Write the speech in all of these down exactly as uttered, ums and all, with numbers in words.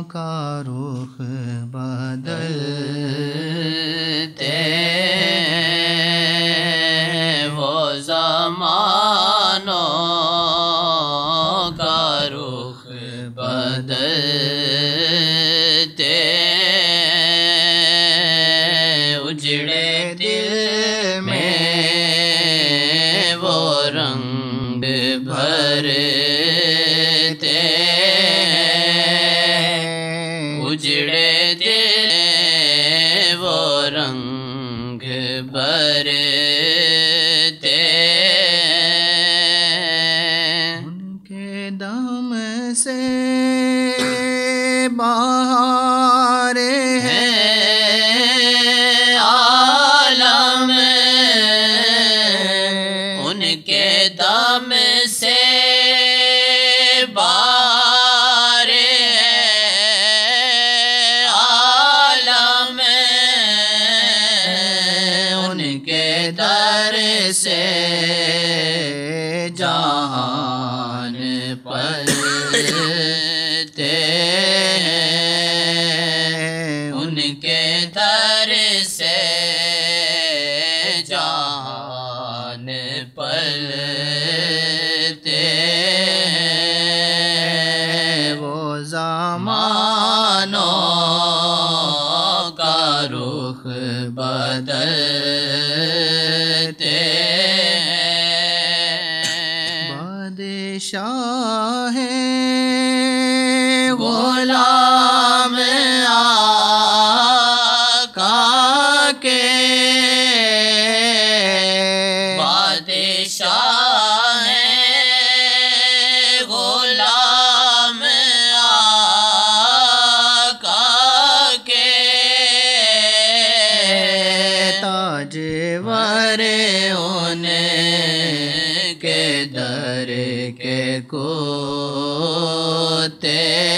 کا رخ بدلتے وہ زمانوں کا رخ بدلتے اجڑے دل میں وہ رنگ بھرتے اجڑے دل وہ رنگ بھرتے ان کے دم سے بہار ہے عالم ان کے دم سے بہار ہے عالم ان کے در سے جہان پلتے ان کے در سے جہان پلتے وہ زمانوں کا رخ بدلتے بادشاہ غلام آقا کے بادشاہ غلام آقا کے تاجور ان کے در کے کوتے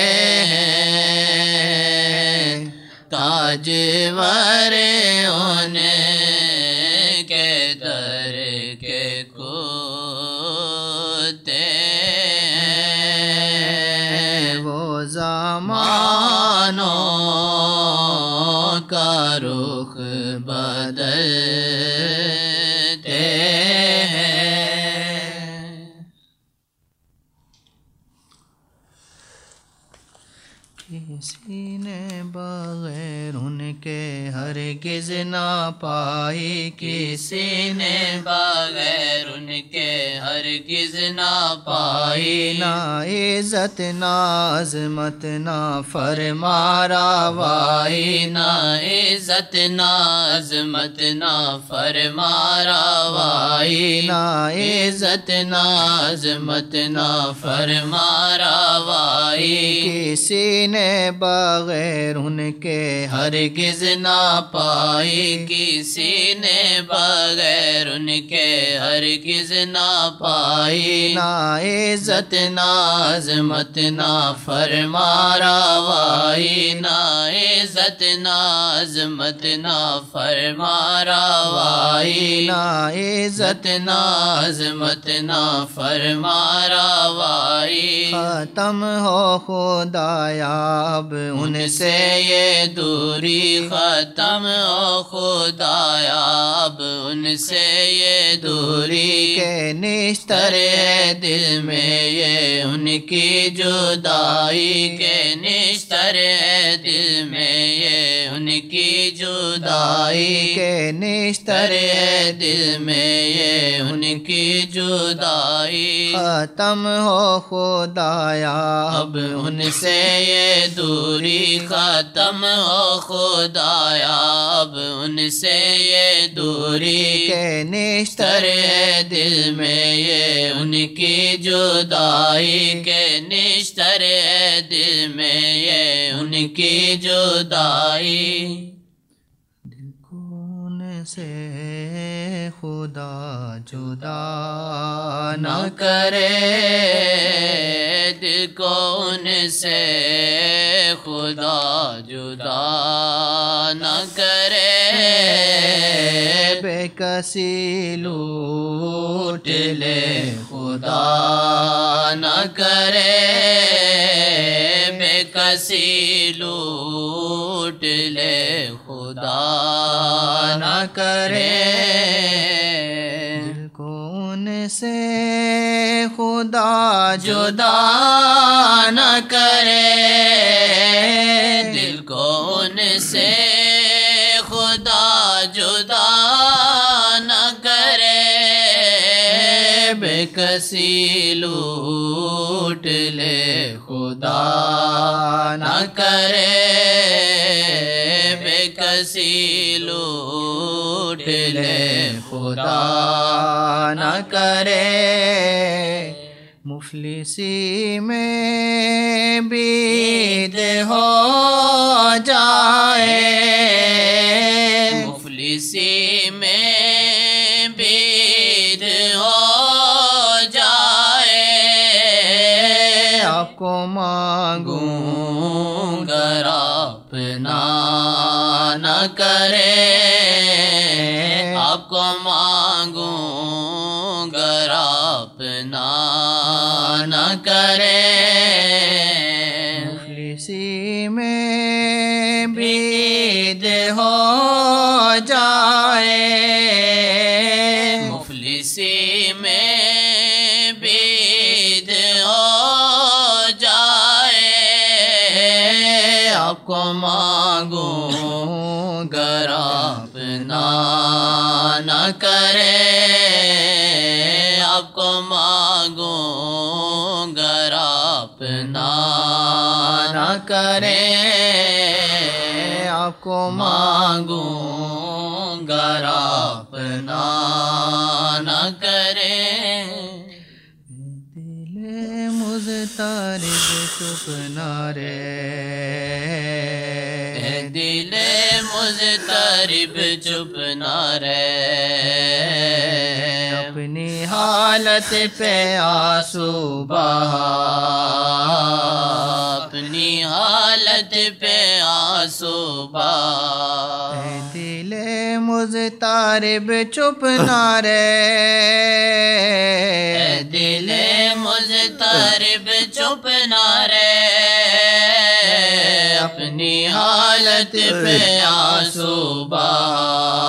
ہیں تاجور ان کے در کے کوتے ہیں وہ زمانوں کا رخ بدلتے ہیں کسی نے بغیر ان کے ہرگز نہ پائی کسی نے بغیر ان کے ہرگز نہ پائی نہ عزت نہ عظمت نہ فرما روائی نہ عزت نہ عظمت نہ فرما روائی نہ عزت نہ عظمت نہ فرما روائی کسی نے بغیر ان کے ہرگز نہ پائی کسی نے بغیر ان کے ہرگز نہ پائی نہ عزت نہ عظمت نہ فرما روائی نہ عزت نہ عظمت نہ فرما روائی نہ عزت نہ عظمت نہ فرما روائی ختم ہو خدایا اب ان سے یہ دوری ختم ہو خدایا اب ان سے یہ دوری کے نشتر ہے دل میں یہ ان کی جدائی کے نشتر ہے دل میں یہ ان کی جدائی کے نشتر ہے دل میں یہ ان کی جدائی ختم ہو خدایا اب ان سے یہ دوری ختم ہو خدایا اب ان سے یہ دوری کے نشتر ہے دل میں یہ ان کی جدائی کے نشتر ہے دل میں یہ ان کی جدائی دل کون سے خدا جدا نہ کرے دل کو ان سے خدا جدا نہ کرے بے کسی لوٹ لے خدا نہ کرے بے کسی کسی لوٹ لے خدا نہ کرے دل کو ان سے خدا جدا نہ کرے دل کو ان سے خدا جدا نہ کرے بے کسی لوٹ لے خدا نہ کرے بے کسی لوٹ لے خدا نہ کرے مفلسی میں بید ہو جائے مفلسی میں بید ہو جائے آپ کو مانگوں گر اپنا نہ کرے آپ کو مانگوں گر اپنا نہ کرے مفلسی میں بید ہو جائے مفلسی میں بید ہو جائے آپ کو مانگوں گر اپنا نہ کرے آپ کو مانگوں گر اپنا نہ کرے آپ کو مانگوں گر اپنا نہ کرے دل مضطرب چپ نہ رہے دل مضطرب چپ نہ رہے اپنی حالت پہ آنسو بہا اپنی حالت پہ آنسو بہا اے دل مضطرب چپ نہ رہے اے دل مضطرب چپ نہ رہے اپنی حالت پہ آنسو بہا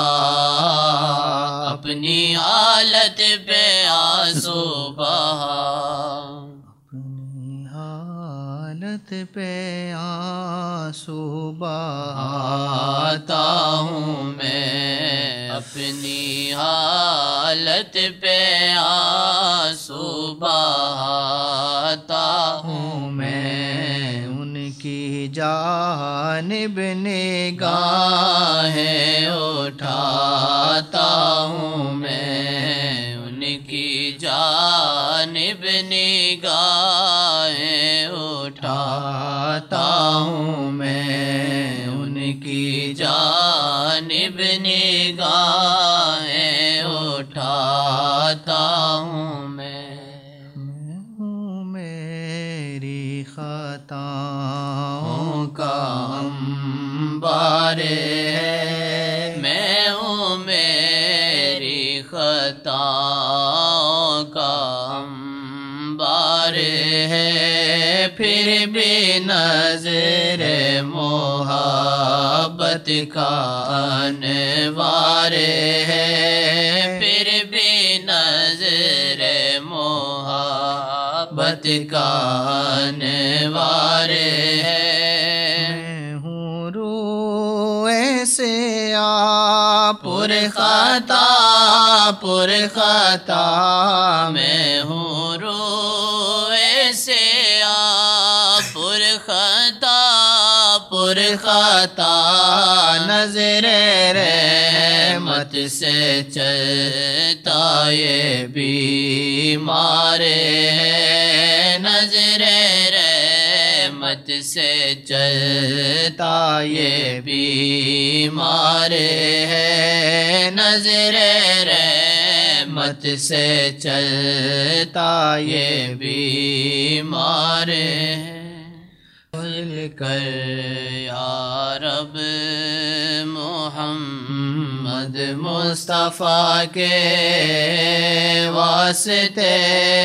اپنی حالت پہ آنسو بہا اپنی حالت پہ آنسو بہاتا ہوں میں اپنی حالت پہ آنسو بہاتا ہوں میں ان کی جانب نگاہیں اٹھاتا ہوں میں ان کی جانب نگاہیں اٹھاتا ہوں میں ان کی جانب نگاہیں اٹھاتا ہوں میں میں ہوں میری خطاؤں کا انبار ہے میں ہوں میری خطاؤں کا انبار ہے پھر بھی نظر محبت کا انوار ہے پھر بھی نظر محبت کا انوار ہے میں ہوں روئے سے آپ پر خطا پر خطا میں ہوں روئے سے آپ پر خطا پر خطا نظر رحمت سے چلتا یہ بیمار ہے نظر رحمت سے چلتا یہ بیمار ہے نظر رحمت سے چلتا یہ بیمار ہے مل کر یا رب محمد محمد مصطفیٰ کے واسطے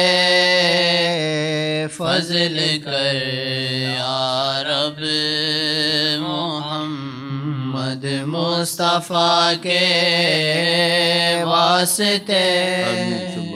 فضل کر یا رب محمد مصطفیٰ کے واسطے